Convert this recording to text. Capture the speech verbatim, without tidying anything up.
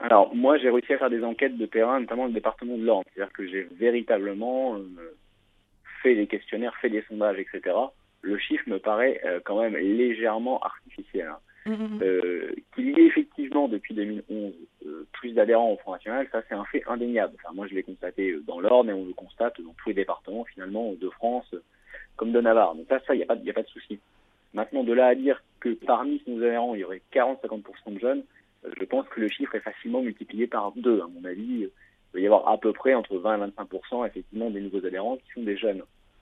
Alors, moi, j'ai réussi à faire des enquêtes de terrain, notamment dans le département de l'Orne. C'est-à-dire que j'ai véritablement euh, fait des questionnaires, fait des sondages, et cetera. Le chiffre me paraît euh, quand même légèrement artificiel, hein. Mm, mm, Euh, qu'il y ait effectivement depuis deux mille onze euh, plus d'adhérents au Front National, ça c'est un fait indéniable. Enfin, moi je l'ai constaté euh, dans l'Orne et on le constate dans tous les départements finalement de France euh, comme de Navarre. Donc ça, ça il n'y a pas, y a pas de souci. Maintenant, de là à dire que parmi nos adhérents il y aurait quarante à cinquante pour cent de jeunes, euh, je pense que le chiffre est facilement multiplié par deux. À mon avis, euh, il va y avoir à peu près entre vingt et vingt-cinq pour cent effectivement des nouveaux adhérents qui sont des jeunes.